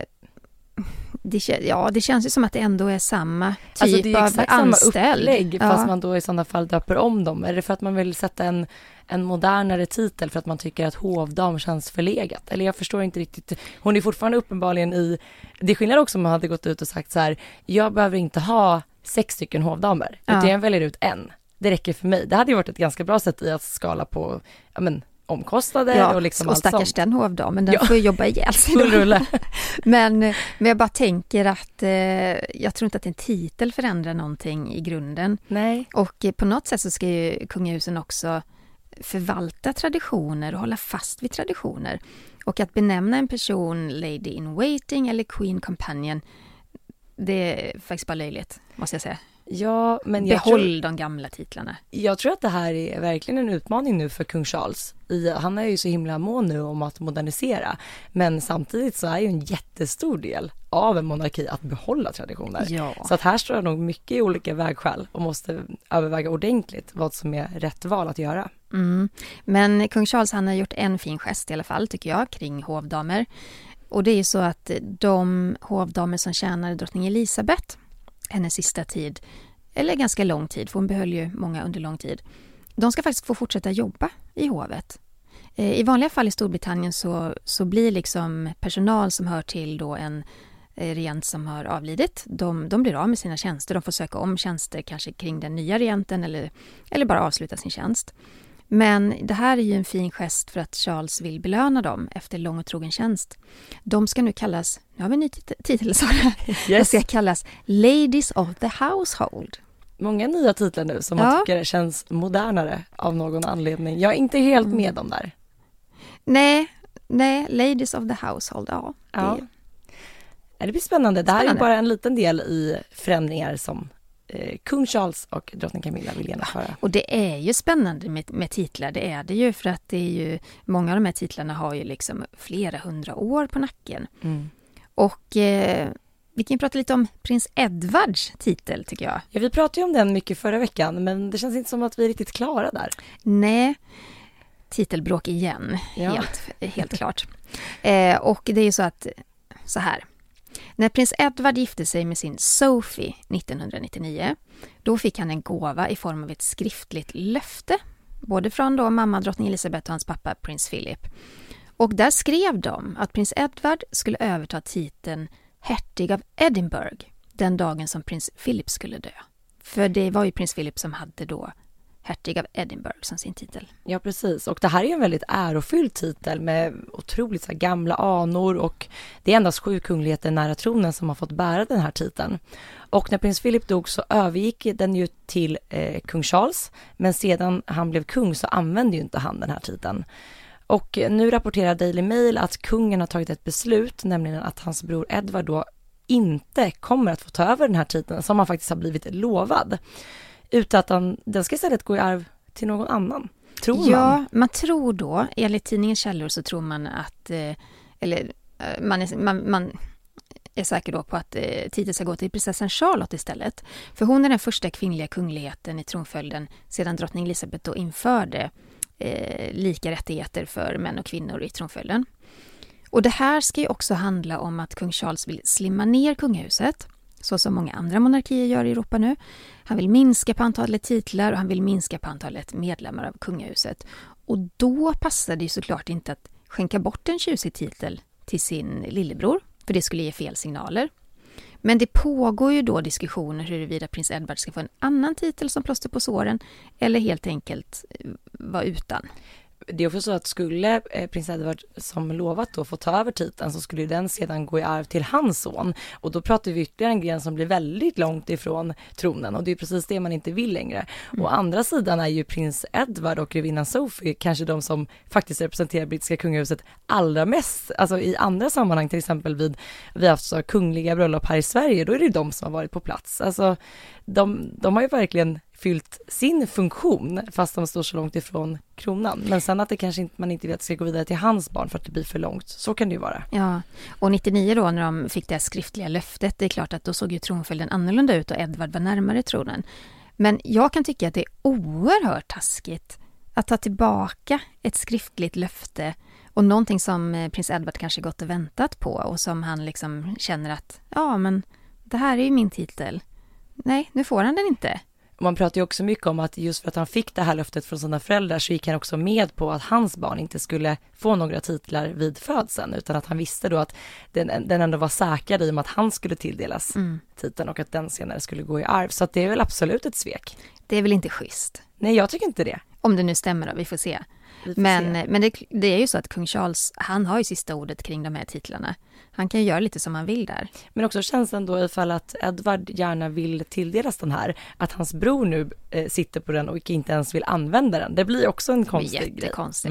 det känns ju som att det ändå är samma typ
alltså det är
av
exakt
anställd.
Samma upplägg, fast man då i sådana fall döper om dem. Är det för att man vill sätta en modernare titel för att man tycker att hovdam känns förlegat? Eller jag förstår inte riktigt. Hon är fortfarande uppenbarligen i... Det är skillnad också om man hade gått ut och sagt så här, jag behöver inte ha 6 stycken hovdamer, utan jag väljer ut en. Det räcker för mig. Det hade ju varit ett ganska bra sätt i att skala på omkostnader och liksom allt sånt.
Och stackars den hovdamen, den får ju jobba ihjäl sig. Men jag bara tänker att jag tror inte att en titel förändrar någonting i grunden.
Nej.
Och på något sätt så ska ju kungahusen också förvalta traditioner och hålla fast vid traditioner. Och att benämna en person Lady in Waiting eller Queen Companion, det är faktiskt bara löjligt, måste jag säga.
Ja, men
behåll de gamla titlarna.
Jag tror att det här är verkligen en utmaning nu för kung Charles. Han är ju så himla mån nu om att modernisera. Men samtidigt så är ju en jättestor del av en monarki att behålla traditioner.
Ja.
Så att här står det nog mycket i olika vägskäl och måste överväga ordentligt vad som är rätt val att göra.
Men kung Charles, han har gjort en fin gest i alla fall, tycker jag, kring hovdamer. Och det är ju så att de hovdamer som tjänade drottning Elisabeth hennes sista tid, eller ganska lång tid, för hon behöll ju många under lång tid, de ska faktiskt få fortsätta jobba i hovet. I vanliga fall i Storbritannien så blir liksom personal som hör till då en regent som har avlidit, de blir av med sina tjänster. De får söka om tjänster kanske kring den nya regenten eller bara avsluta sin tjänst. Men det här är ju en fin gest för att Charles vill belöna dem efter lång och trogen tjänst. De ska nu kallas, nu har vi en ny titel Sara, de ska kallas Ladies of the Household.
Många nya titlar nu som man tycker känns modernare av någon anledning. Jag är inte helt med dem där.
Nej, Ladies of the Household,
Det blir spännande. Det här är bara en liten del i förändringar som kung Charles och drottning Camilla vill genomföra.
Och det är ju spännande med titlar, det är det ju, för att det är ju, många av de här titlarna har ju liksom flera 100 år på nacken. Och vi kan prata lite om prins Edwards titel, tycker jag. Ja,
vi pratade ju om den mycket förra veckan, men det känns inte som att vi är riktigt klara där.
Nej, titelbråk igen, helt klart. Och det är ju så här. När prins Edward gifte sig med sin Sophie 1999, då fick han en gåva i form av ett skriftligt löfte, både från då mamma drottning Elizabeth och hans pappa prins Philip. Och där skrev de att prins Edward skulle överta titeln hertig av Edinburgh den dagen som prins Philip skulle dö. För det var ju prins Philip som hade då hertig av Edinburgh som sin titel.
Ja, precis. Och det här är en väldigt ärofylld titel med otroligt så här gamla anor, och det är endast 7 kungligheter nära tronen som har fått bära den här titeln. Och när prins Philip dog så övergick den ju till kung Charles, men sedan han blev kung så använde ju inte han den här titeln. Och nu rapporterar Daily Mail att kungen har tagit ett beslut, nämligen att hans bror Edward då inte kommer att få ta över den här titeln som han faktiskt har blivit lovad. Utan att den ska istället gå i arv till någon annan, tror man.
Ja, man tror då, enligt tidningens källor så tror man att, man är säker då på att titeln ska gå till prinsessan Charlotte istället. För hon är den första kvinnliga kungligheten i tronföljden sedan drottning Elizabeth då införde lika rättigheter för män och kvinnor i tronföljden. Och det här ska ju också handla om att kung Charles vill slimma ner kungahuset, så som många andra monarkier gör i Europa nu. Han vill minska på antalet titlar och han vill minska på antalet medlemmar av kungahuset. Och då passar det ju såklart inte att skänka bort en tjusig titel till sin lillebror, för det skulle ge fel signaler. Men det pågår ju då diskussioner huruvida prins Edward ska få en annan titel som plåster på såren eller helt enkelt vara utan.
Det är också så att skulle prins Edward som lovat då få ta över titeln, så skulle den sedan gå i arv till hans son. Och då pratar vi ytterligare en gren som blir väldigt långt ifrån tronen, och det är precis det man inte vill längre. Å andra sidan är ju prins Edward och grevinnan Sophie kanske de som faktiskt representerar brittiska kungahuset allra mest. Alltså i andra sammanhang, till exempel vi har haft så kungliga bröllop här i Sverige, då är det de som har varit på plats. Alltså de har ju verkligen fyllt sin funktion fast de står så långt ifrån kronan. Men sen att det kanske man inte vet ska gå vidare till hans barn för att det blir för långt. Så kan det ju vara.
Ja, och 99 då när de fick det här skriftliga löftet, det är klart att då såg ju tronföljden annorlunda ut och Edward var närmare tronen. Men jag kan tycka att det är oerhört taskigt att ta tillbaka ett skriftligt löfte och någonting som prins Edward kanske gått och väntat på och som han liksom känner att ja, men det här är ju min titel. Nej, nu får han den inte.
Man pratar ju också mycket om att just för att han fick det här löftet från sina föräldrar så gick han också med på att hans barn inte skulle få några titlar vid födseln, utan att han visste då att den ändå var säkrad i och med att han skulle tilldelas titeln och att den senare skulle gå i arv. Så att det är väl absolut ett svek.
Det är väl inte schysst?
Nej, jag tycker inte det.
Om det nu stämmer då, vi får se. Men det är ju så att kung Charles, han har ju sista ordet kring de här titlarna. Han kan ju göra lite som han vill där. Men
också känslan då ifall att Edward gärna vill tilldelas den här, att hans bror nu sitter på den och inte ens vill använda den. Det blir också en konstig grej.
Jättekonstigt.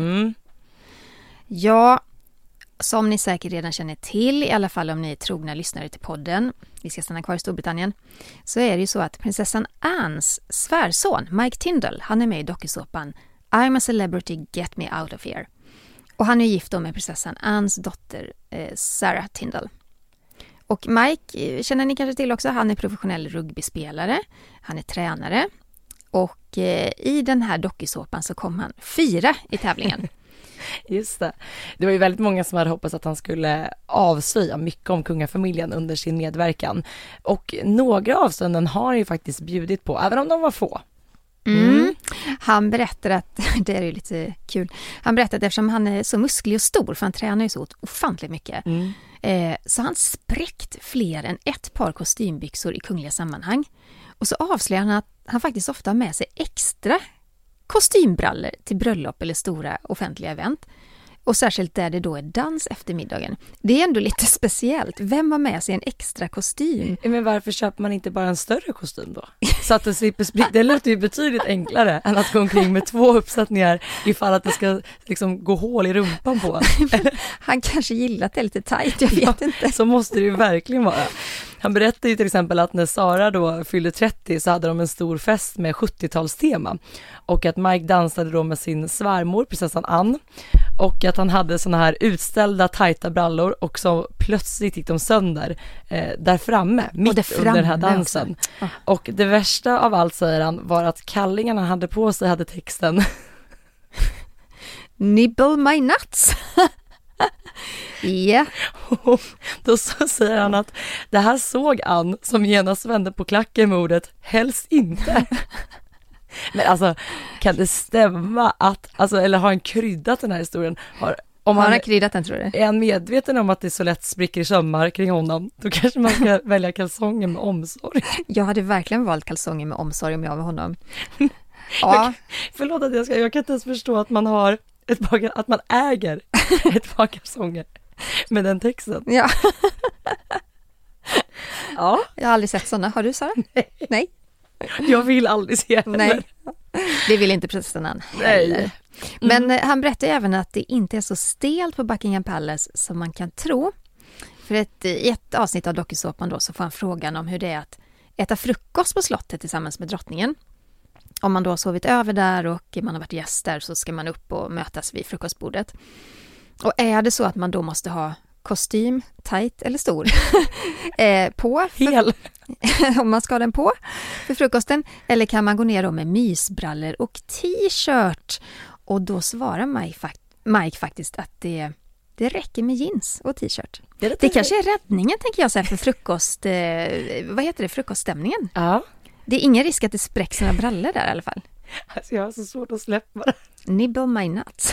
Ja, som ni säkert redan känner till, i alla fall om ni är trogna lyssnare till podden, vi ska stanna kvar i Storbritannien, så är det ju så att prinsessan Annes svärson, Mike Tindall, han är med i dokusåpan I'm a celebrity, get me out of here. Och han är gift då med prinsessan Annes dotter Sarah Tindall. Och Mike känner ni kanske till också, han är professionell rugbyspelare, han är tränare och i den här dokusåpan så kom han 4 i tävlingen.
Just det. Det var ju väldigt många som hade hoppats att han skulle avslöja mycket om kungafamiljen under sin medverkan. Och några avslöjanden har han ju faktiskt bjudit på, även om de var få.
Han berättar att, det är ju lite kul, han berättar att eftersom han är så musklig och stor, för han tränar ju så ofantligt mycket, så han spräckt fler än ett par kostymbyxor i kungliga sammanhang. Och så avslöjar han att han faktiskt ofta har med sig extra kostymbrallor till bröllop eller stora offentliga event. Och särskilt där det då är dans efter middagen. Det är ändå lite speciellt. Vem har med sig en extra kostym?
Men varför köper man inte bara en större kostym då? Så att det slipper spricka. Det låter ju betydligt enklare än att gå omkring med 2 uppsättningar ifall att det ska liksom gå hål i rumpan på.
Han kanske gillar att det är lite tajt, jag vet inte.
Så måste det ju verkligen vara. Han berättade ju till exempel att när Sara då fyllde 30 så hade de en stor fest med 70-talstema. Och att Mike dansade då med sin svärmor, prinsessan Anne. Och att han hade såna här utställda tajta brallor och så plötsligt gick de sönder där framme, mitt under den här dansen. Och det värsta av allt, säger han, var att kallingarna han hade på sig hade texten
Nibble my nuts. Ja.
Då så säger han att det här såg Ann som genast vände på klacken med ordet helst inte. Men alltså, kan det stämma att, alltså, eller har han kryddat den här historien? Har han
kryddat den, tror du?
Är han medveten om att det är så lätt spricker i sömmar kring honom, då kanske man ska välja kalsonger med omsorg.
Jag hade verkligen valt kalsonger med omsorg om jag var honom. Ja.
Förlåt att jag kan inte ens förstå att man har att man äger ett par kalsonger med den texten.
Ja.
Ja.
Jag har aldrig sett sådana. Har du, Sara? Nej.
Jag vill aldrig se henne.
Nej. Det vill inte prinsessan Anne heller. Men han berättar även att det inte är så stelt på Buckingham Palace som man kan tro. För i ett avsnitt av dokusåpan då så får han frågan om hur det är att äta frukost på slottet tillsammans med drottningen. Om man då har sovit över där och man har varit gäst där, så ska man upp och mötas vid frukostbordet. Och är det så att man då måste ha kostym, tight eller stor på
hel
om man ska ha den på för frukosten, eller kan man gå ner då med mysbrallor och t-shirt? Och då svarar Mike faktiskt att det räcker med jeans och t-shirt. Det kanske är räddningen, tänker jag, så här, för frukost frukoststämningen.
Ja.
Det är ingen risk att det spräcks sina brallor där i alla fall.
Alltså jag har så svårt att släppa det.
Nibble my nuts.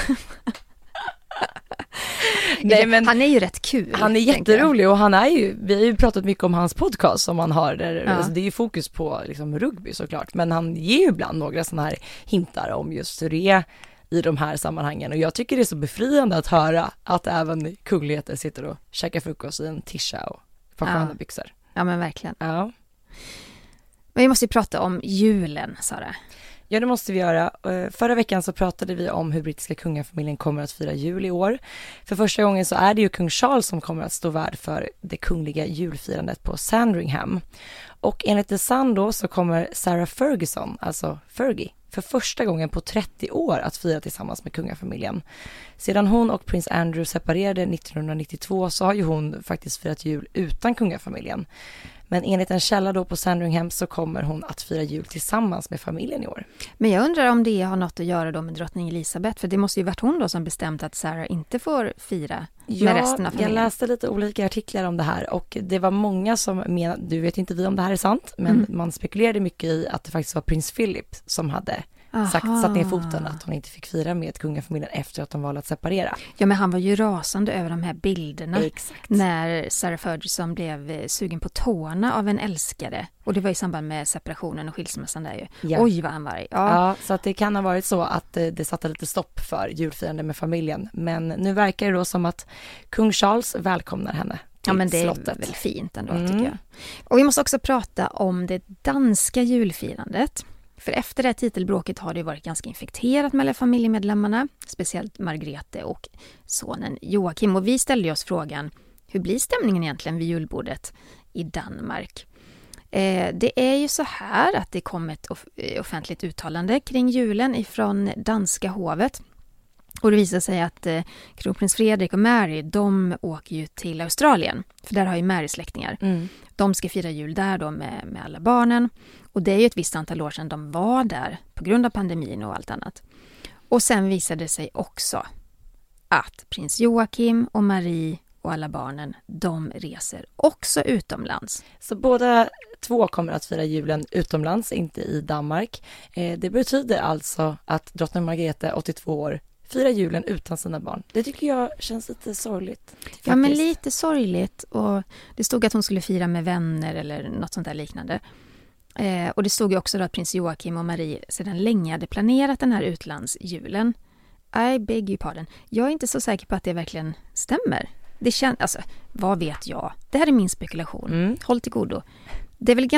Nej, men
han är ju rätt kul.
Han är jätterolig och han är ju, vi har ju pratat mycket om hans podcast som han har där, alltså det är ju fokus på liksom rugby såklart, men han ger ju ibland några sådana här hintar om just hur det är i de här sammanhangen, och jag tycker det är så befriande att höra att även kungligheter sitter och käkar frukost i en tisha och fascinerande byxor.
Ja, men verkligen.
Ja.
Men vi måste ju prata om julen, Sara.
Ja, det måste vi göra. Förra veckan så pratade vi om hur brittiska kungafamiljen kommer att fira jul i år. För första gången så är det ju kung Charles som kommer att stå värd för det kungliga julfirandet på Sandringham. Och enligt The Sun då så kommer Sarah Ferguson, alltså Fergie, för första gången på 30 år att fira tillsammans med kungafamiljen. Sedan hon och prins Andrew separerade 1992 så har ju hon faktiskt firat jul utan kungafamiljen. Men enligt en källa då på Sandringham så kommer hon att fira jul tillsammans med familjen i år.
Men jag undrar om det har något att göra då med drottning Elisabeth. För det måste ju varit hon då som bestämt att Sarah inte får fira med resten av familjen.
Jag läste lite olika artiklar om det här. Och det var många som menade, du vet inte vi om det här är sant, men man spekulerade mycket i att det faktiskt var prins Philip som hade satt ner foten att hon inte fick fira med kungafamiljen efter att de valde att separera.
Ja, men han var ju rasande över de här bilderna.
Exakt.
När Sarah Ferguson blev sugen på tårna av en älskare. Och det var i samband med separationen och skilsmässan där ju. Ja. Oj, vad han var.
Ja, så att det kan ha varit så att det satte lite stopp för julfirande med familjen. Men nu verkar det då som att kung Charles välkomnar henne till
ja, men det
slottet.
är väl fint ändå, tycker jag. Och vi måste också prata om det danska julfirandet. För efter det här titelbråket har det varit ganska infekterat mellan familjemedlemmarna, speciellt Margrethe och sonen Joakim. Och vi ställde oss frågan, hur blir stämningen egentligen vid julbordet i Danmark? Det är ju så här att det kom ett offentligt uttalande kring julen ifrån danska hovet. Och det visar sig att kronprins Fredrik och Mary, de åker ju till Australien. För där har ju Mary släktingar. De ska fira jul där då med alla barnen. Och det är ju ett visst antal år sedan de var där på grund av pandemin och allt annat. Och sen visade det sig också att prins Joakim och Marie och alla barnen, de reser också utomlands.
Så båda 2 kommer att fira julen utomlands, inte i Danmark. Det betyder alltså att drottning Margrethe, 82 år, firar julen utan sina barn. Det tycker jag känns lite sorgligt. Faktiskt.
Ja, men lite sorgligt. Och det stod att hon skulle fira med vänner eller något sånt där liknande. Och det stod ju också då att prins Joachim och Marie sedan länge hade planerat den här utlandsjulen. I beg your pardon. Jag är inte så säker på att det verkligen stämmer. Det känns, alltså, vad vet jag? Det här är min spekulation. Håll till godo. Det är väl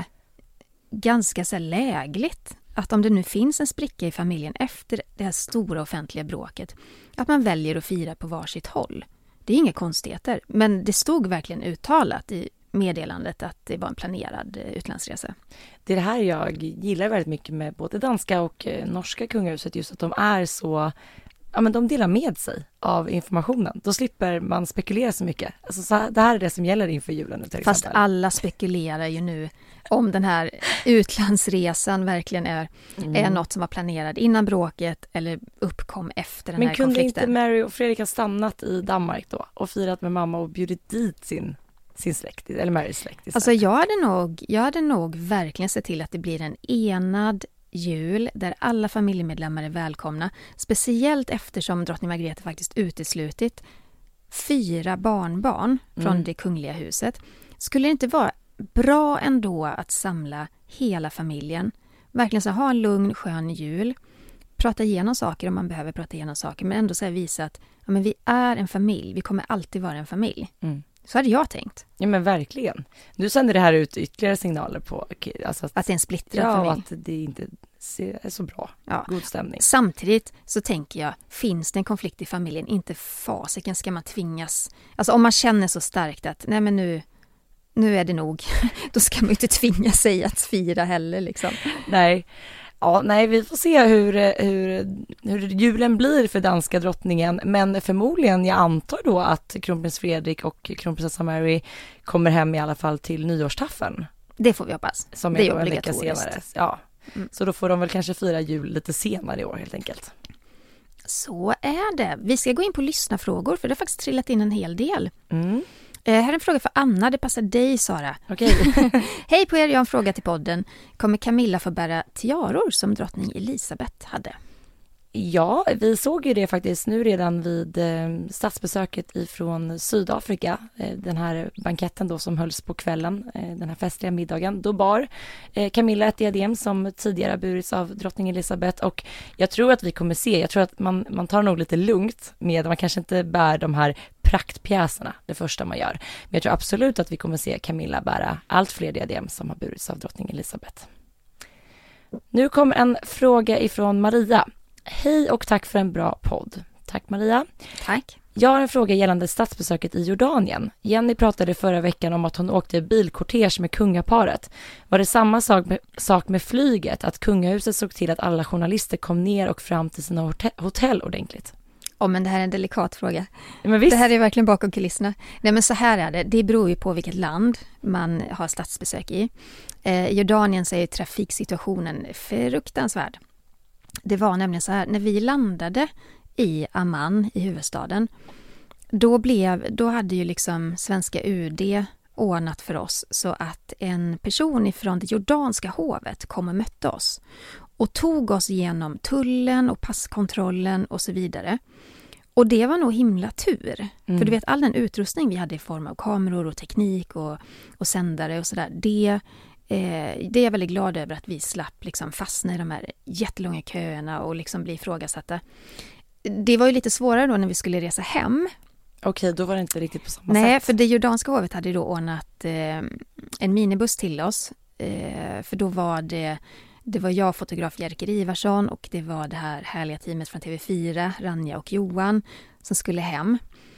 ganska så här lägligt att om det nu finns en spricka i familjen efter det här stora offentliga bråket, att man väljer att fira på varsitt håll. Det är inga konstigheter, men det stod verkligen uttalat i meddelandet att det var en planerad utlandsresa.
Det är det här jag gillar väldigt mycket med både danska och norska kungahuset, just att de är så, ja men de delar med sig av informationen. Då slipper man spekulera så mycket. Alltså så det här är det som gäller inför julen nu, till exempel.
Fast alla spekulerar ju nu om den här utlandsresan verkligen är något som var planerad innan bråket eller uppkom efter den här konflikten. Men kunde
inte Mary och Fredrik ha stannat i Danmark då och firat med mamma och bjudit dit sin släkt, eller Marys släkt?
Alltså jag hade nog verkligen sett till att det blir en enad jul där alla familjemedlemmar är välkomna. Speciellt eftersom drottning Margrethe faktiskt uteslutit 4 barnbarn från det kungliga huset. Skulle det inte vara bra ändå att samla hela familjen? Verkligen så ha en lugn, skön jul. Prata igenom saker om man behöver prata igenom saker. Men ändå så här visa att ja, men vi är en familj. Vi kommer alltid vara en familj. Så hade jag tänkt.
Ja men verkligen. Nu sänder det här ut ytterligare signaler på alltså att
det är en splittrad familj.
Ja, att det inte är så bra. Ja. God stämning.
Samtidigt så tänker jag, finns det en konflikt i familjen, inte fasiken ska man tvingas. Alltså om man känner så starkt att nej men nu är det nog, då ska man inte tvinga sig att fira heller liksom.
Nej. Ja, nej, vi får se hur julen blir för danska drottningen, men förmodligen, jag antar då att kronprins Fredrik och kronprinsessa Mary kommer hem i alla fall till nyårstaffeln.
Det får vi hoppas.
Som
det är
obligatoriskt. Ja. Så då får de väl kanske fira jul lite senare i år helt enkelt.
Så är det. Vi ska gå in på lyssnarfrågor, för det har faktiskt trillat in en hel del. Här är en fråga för Anna, det passar dig Sara.
Okej.
Hej på er, jag har en fråga till podden. Kommer Camilla få bära tiaror som drottning Elisabeth hade?
Ja, vi såg ju det faktiskt nu redan vid statsbesöket ifrån Sydafrika. Den här banketten då som hölls på kvällen, den här festliga middagen. Då bar Camilla ett diadem som tidigare burits av drottning Elisabeth. Och jag tror att vi kommer se, jag tror att man tar nog lite lugnt med, man kanske inte bär de här praktpjäserna det första man gör. Men jag tror absolut att vi kommer se Camilla bära allt fler diadem som har burits av drottning Elisabeth. Nu kommer en fråga ifrån Maria. Hej och tack för en bra podd. Tack Maria.
Tack.
Jag har en fråga gällande statsbesöket i Jordanien. Jenny pratade förra veckan om att hon åkte bilkortege med kungaparet. Var det samma sak med flyget? Att kungahuset såg till att alla journalister kom ner och fram till sina hotell ordentligt?
Men det här är en delikat fråga.
Men visst.
Det här är verkligen bakom kulisserna. Nej men så här är det. Det beror ju på vilket land man har statsbesök i. Jordanien så är trafiksituationen fruktansvärd. Det var nämligen så här, när vi landade i Amman, i huvudstaden, då hade ju liksom svenska UD ordnat för oss så att en person ifrån det jordanska hovet kom och mötte oss och tog oss igenom tullen och passkontrollen och så vidare. Och det var nog himla tur. För du vet, all den utrustning vi hade i form av kameror och teknik och sändare och sådär, det är jag väldigt glad över att vi slapp liksom fastna i de här jättelånga köerna och liksom bli ifrågasatta. Det var ju lite svårare då när vi skulle resa hem.
Okej, då var det inte riktigt på samma sätt.
Nej, för det jordanska hovet hade då ordnat en minibuss till oss. För då var det var jag, fotograf Jerker Ivarsson, och det var det här härliga teamet från TV4, Ranja och Johan, som skulle hem.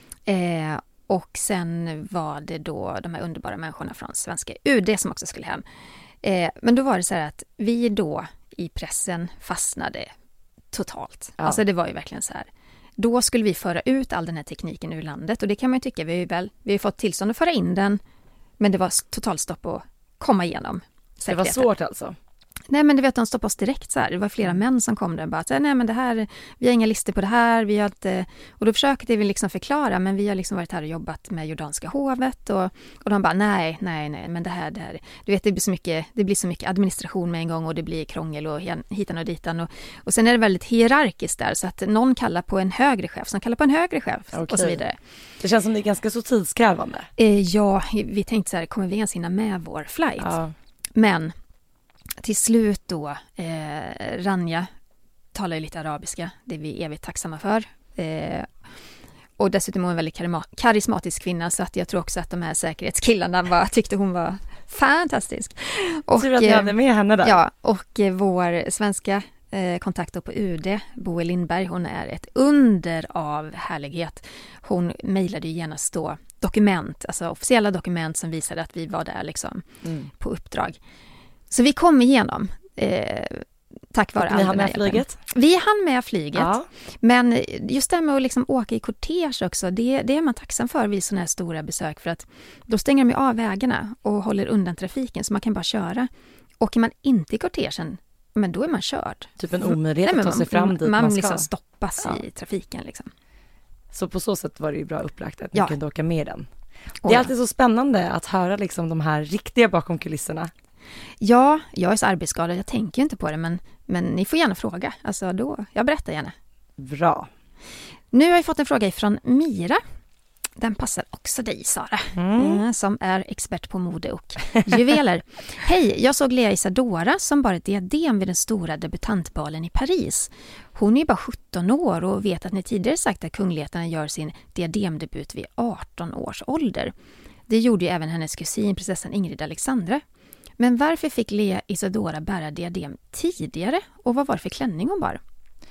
Och sen var det då de här underbara människorna från svenska UD som också skulle hem. Men då var det så här att vi då i pressen fastnade totalt. Ja. Alltså det var ju verkligen så här. Då skulle vi föra ut all den här tekniken ur landet, och det kan man ju tycka, vi har fått tillstånd att föra in den, men det var totalstopp att komma igenom.
Det var svårt alltså?
Nej, men du vet, de stoppade oss direkt så här. Det var flera män som kom där och bara, nej men det här, vi har inga listor på det här, vi har inte... Och då försökte vi liksom förklara, men vi har liksom varit här och jobbat med jordanska hovet och de bara, nej, men det här. Du vet, det blir så mycket administration med en gång och det blir krångel och hitan och ditan. Och sen är det väldigt hierarkiskt där, så att någon kallar på en högre chef, som kallar på en högre chef och så vidare.
Det känns som det är ganska så tidskrävande.
Ja, vi tänkte så här, kommer vi ens hinna med vår flight?
Ja.
Men... Till slut då, Rania talar ju lite arabiska, det är vi evigt tacksamma för. Och dessutom är hon en väldigt karismatisk kvinna, så att jag tror också att de här säkerhetskillarna tyckte hon var fantastisk. Och
tur att ni hade med henne där.
Ja, och vår svenska kontakt då på UD, Boe Lindberg, hon är ett under av härlighet. Hon mejlade ju genast då dokument, alltså officiella dokument som visade att vi var där liksom på uppdrag. Så vi kom igenom tack vare
alla. Ni hann med flyget?
Vi hann med flyget.
Ja.
Men just det med att liksom åka i kortege också, det är man tacksam för vid sådana här stora besök, för att då stänger de av vägarna och håller undan trafiken så man kan bara köra. Åker man inte i kortegen, men då är man körd.
Typ en omöjlighet att ta sig fram dit
man
ska.
liksom stoppas i trafiken liksom.
Så på så sätt var det ju bra upplagt att ni kunde åka med den. Det
Och
är alltid så spännande att höra liksom de här riktiga bakom kulisserna.
Ja, jag är så arbetsskadad, jag tänker inte på det, men ni får gärna fråga. Alltså jag berättar gärna.
Bra.
Nu har jag fått en fråga ifrån Mira. Den passar också dig, Sara, som är expert på mode och juveler. Hej, jag såg Lea Isadora som bar ett diadem vid den stora debutantbalen i Paris. Hon är bara 17 år och vet att ni tidigare sagt att kungligheterna gör sin diademdebut vid 18 års ålder. Det gjorde ju även hennes kusin, prinsessan Ingrid Alexandra. Men varför fick Lea Isadora bära diadem tidigare? Och vad var det för klänning hon bar?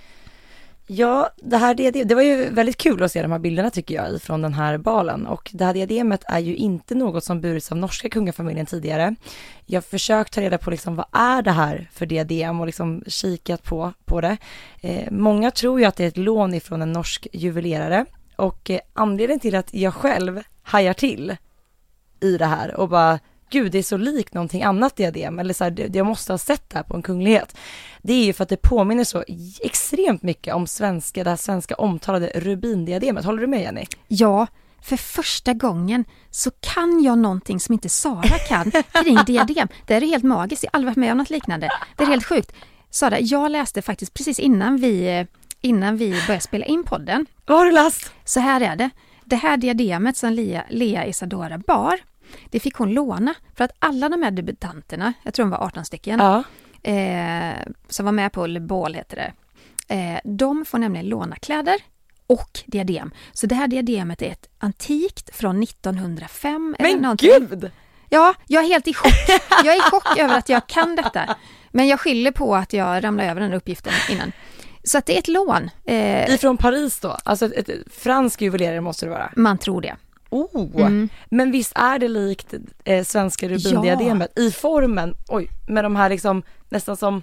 Ja, det var ju väldigt kul att se de här bilderna tycker jag från den här balen. Och det här diademet är ju inte något som burits av norska kungafamiljen tidigare. Jag har försökt ta reda på liksom, vad är det här för diadem och liksom kikat på det. Många tror ju att det är ett lån ifrån en norsk juvelerare. Och anledningen till att jag själv hajar till i det här och bara... Gud, det är så likt någonting annat diadem, eller så här, jag måste ha sett det här på en kunglighet. Det är ju för att det påminner så extremt mycket om det här svenska omtalade rubindiademet. Håller du med, Jenny?
Ja, för första gången så kan jag någonting som inte Sara kan kring diadem. Det är helt magiskt, jag har aldrig varit med om något liknande. Det är helt sjukt. Sara, jag läste faktiskt precis innan vi började spela in podden.
Vad har du läst?
Så här är det. Det här diademet som Lea Isadora bar, det fick hon låna för att alla de här debutanterna, jag tror de var 18 stycken, som var med på Le Bal heter det, de får nämligen låna kläder och diadem. Så det här diademet är ett antikt från 1905 eller någonting.
Men gud!
Ja, jag är helt i chock. Jag är i chock över att jag kan detta. Men jag skyller på att jag ramlade över den uppgiften innan. Så att det är ett lån.
Ifrån Paris då? Alltså ett fransk juvelerare måste det vara?
Man tror det.
Men visst är det likt svenska rubindiademet i formen, med de här liksom nästan som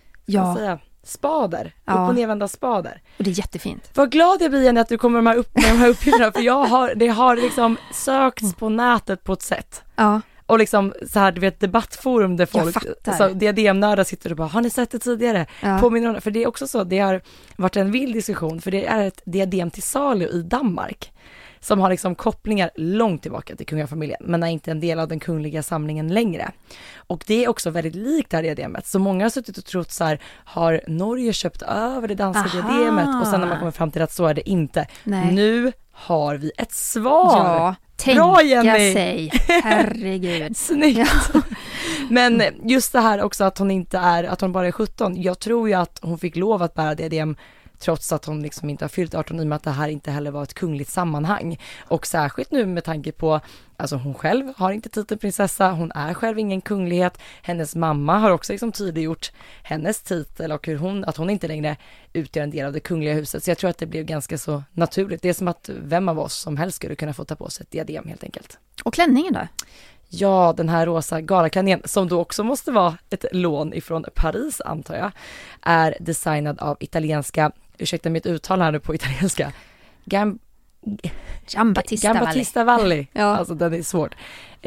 spader, upp- och nedvända spader.
Och det är jättefint.
Vad glad jag blir att du kommer med de här uppgifterna, för det har liksom sökts på nätet på ett sätt.
Ja.
Och liksom så här, du vet, debattforum där folk, så diademnördar sitter och bara, har ni sett det tidigare?
Ja.
Påminner, för det är också så, det har varit en vild diskussion, för det är ett diadem till salu i Danmark. Som har liksom kopplingar långt tillbaka till kungafamiljen, men är inte en del av den kungliga samlingen längre. Och det är också väldigt likt det här diademet. Så många har suttit och trott så här, har Norge köpt över det danska diademet? Och sen när man kommer fram till att så är det inte. Nej. Nu har vi ett svar.
Ja, tänka sig. Herregud.
Snyggt. Ja. Men just det här också att hon bara är 17. Jag tror ju att hon fick lov att bära diadem trots att hon liksom inte har fyllt 18, i och med att det här inte heller var ett kungligt sammanhang. Och särskilt nu med tanke på, alltså hon själv har inte titeln prinsessa, hon är själv ingen kunglighet. Hennes mamma har också liksom tydliggjort hennes titel och att hon inte längre utgör en del av det kungliga huset. Så jag tror att det blev ganska så naturligt. Det är som att vem av oss som helst skulle kunna få ta på sig ett diadem helt enkelt.
Och klänningen då?
Ja, den här rosa galaklänningen, som då också måste vara ett lån ifrån Paris antar jag, är designad av italienska, ursäkta mitt uttal här nu på italienska, Giambattista Valli. Ja. Alltså den är svårt.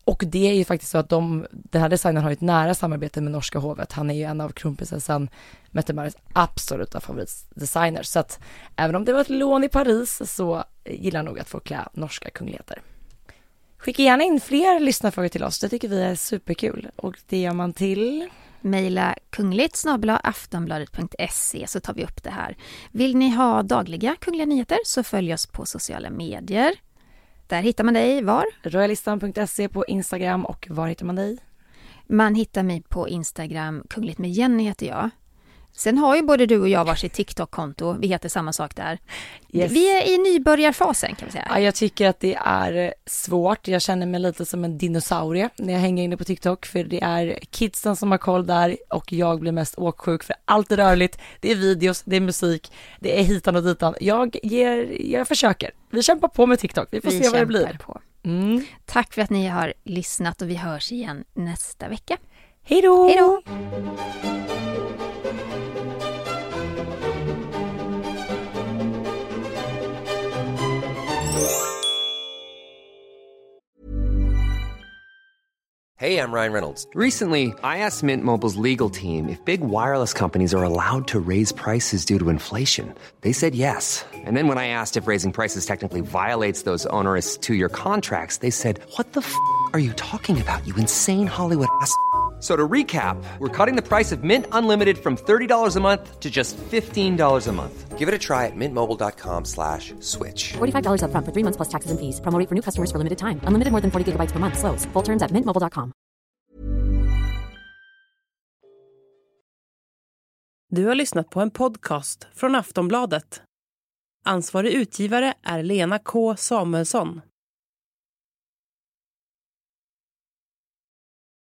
Och det är ju faktiskt så att den här designern har ett nära samarbete med norska hovet. Han är ju en av kronprinsessan Mette-Maris absoluta favoritdesigners. Så att även om det var ett lån i Paris så gillar jag nog att få klä norska kungligheter. Skicka gärna in fler lyssnarfrågor till oss. Det tycker vi är superkul. Och det gör man till...
Maila kungligt@aftonbladet.se så tar vi upp det här. Vill ni ha dagliga kungliga nyheter så följ oss på sociala medier. Där hittar man dig var?
Royalistan.se på Instagram. Och var hittar man dig?
Man hittar mig på Instagram. Kungligt med Jenny heter jag. Sen har ju både du och jag varsitt TikTok-konto. Vi heter samma sak där. Yes. Vi är i nybörjarfasen kan vi säga.
Ja, jag tycker att det är svårt. Jag känner mig lite som en dinosaurie när jag hänger inne på TikTok. För det är kidsen som har koll där. Och jag blir mest åksjuk för allt är rörligt. Det är videos, det är musik. Det är hitan och ditan. Jag försöker. Vi kämpar på med TikTok. Vi får se vad det blir.
Tack för att ni har lyssnat och vi hörs igen nästa vecka.
Hej då!
Hej då!
Hey, I'm Ryan Reynolds. Recently, I asked Mint Mobile's legal team if big wireless companies are allowed to raise prices due to inflation. They said yes. And then when I asked if raising prices technically violates those onerous 2-year contracts, they said, "What the f*** are you talking about, you insane Hollywood ass?" So to recap, we're cutting the price of Mint Unlimited from $30 a month to just $15 a month. Give it a try at mintmobile.com/switch.
$45 up front for 3 months plus taxes and fees. Promo rate for new customers for limited time. Unlimited more than 40 gigabytes per month. Slows full terms at mintmobile.com.
Du har lyssnat på en podcast från Aftonbladet. Ansvarig utgivare är Lena K. Samuelsson.